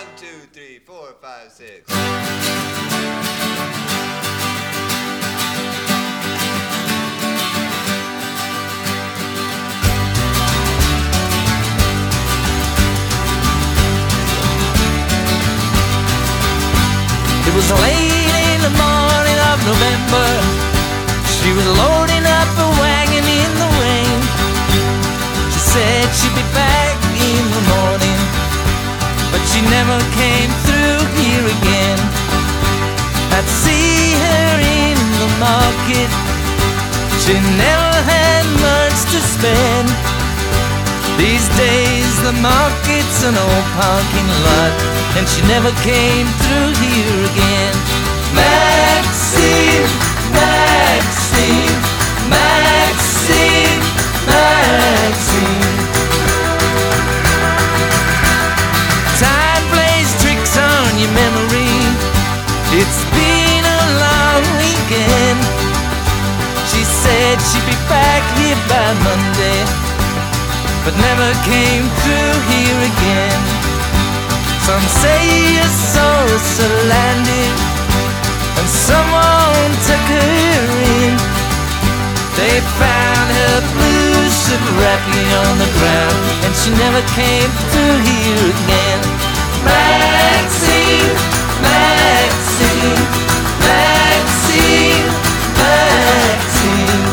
1, 2, 3, 4, 5, 6. It was late in the morning of November. She was loading up a wagon in the rain. She said she'd be back in the morning, but she never came through here again. I'd see her in the market. She never had much to spend. These days the market's an old parking lot, and she never came through here again. Maxine, Maxine, Maxine, Maxine. Time plays tricks on your memory. It's been a long weekend. She said she'd be back here by Monday, but never came through here again. Some say you saw us landing, and someone took her in. They found her blue suit wrapping on the ground, and she never came through here again. Maxine, Maxine, Maxine, Maxine.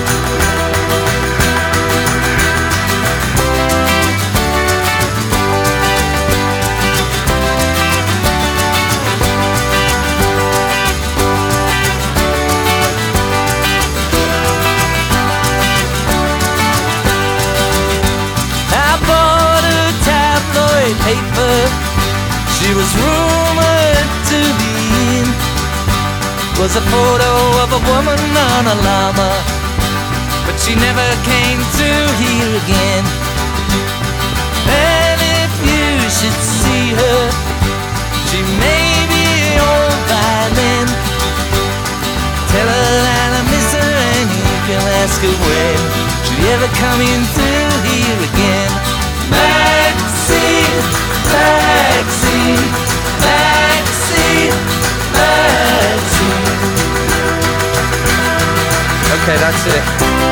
Paper. She was rumored to be in. Was a photo of a woman on a llama, but she never came through here again. And if you should see her, she may be old by then. Tell her that I miss her, and you can ask her when she'll ever coming through here again. Maxine, Maxine, Maxine, Maxine. Okay, that's it.